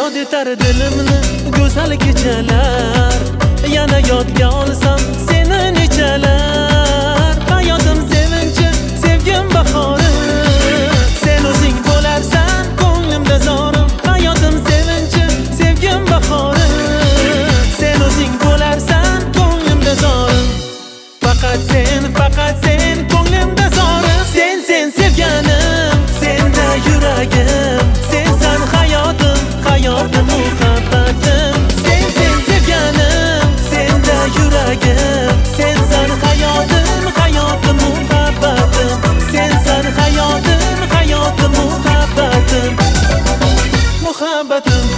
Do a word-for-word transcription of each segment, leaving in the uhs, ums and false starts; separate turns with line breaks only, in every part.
yod etar dilimni go'zal kechalar. Yana yodga olsam seni nechalar. Hayotim sevinchi, sevgim bahori, sen o'zing bo'larsan ko'nglimda zorim. Hayotim sevinchi, sevgim bahori, sen o'zing bo'larsan ko'nglimda zorim. Faqat sen, faqat sen ko'nglimda zorim. Sen, sen sevganim, senda yuragim. Sensan hayotim, hayotim muhabbatim. Sen, sen sevganim, senda yuragim. Sensan hayotim, hayotim muhabbatim. Sensan hayotim, hayotim muhabbatim. Muhabbatim.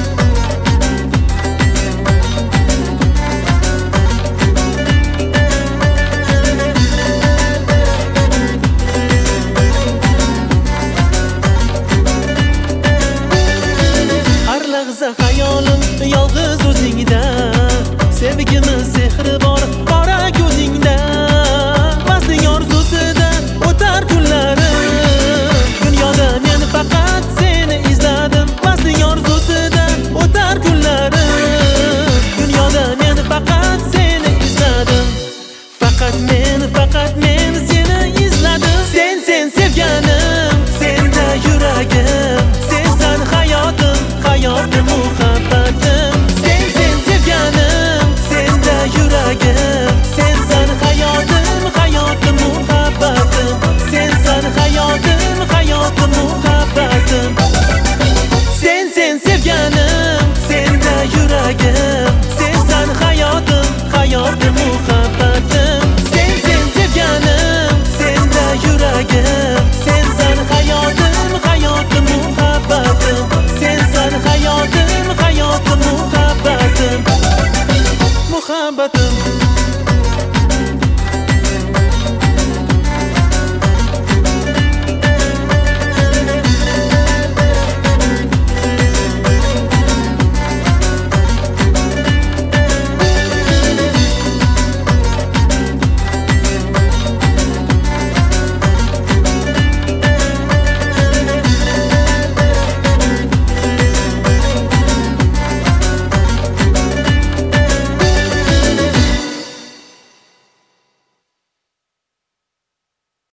Hayolim yolg'iz o'zingda, sevgimiz sehri bor qora ko'zingda. Mastning orzusida o'tar kunlarim, dunyoda men faqat seni izladim. Mastning orzusida o'tar kunlarim, dunyoda men faqat seni izladim. Faqat men, faqat men seni izladim. Sen, sen sevganim, senda yuragim. Sensan hayotim, hayotim muhabbatim. Sen, sen sevganim, senda yuragim. Sensan hayotim, hayotim muhabbatim. Sensan hayotim, hayotim muhabbatim. Sen, sen sevganim, senda yuragim. Sensan hayotim, hayotim muhabbatim. Sen, sen sevganim, senda yuragim. Sensan hayotim, hayotim muhabbatim. Sensan hayotim, hayotim muhabbatim. Muhabbatim.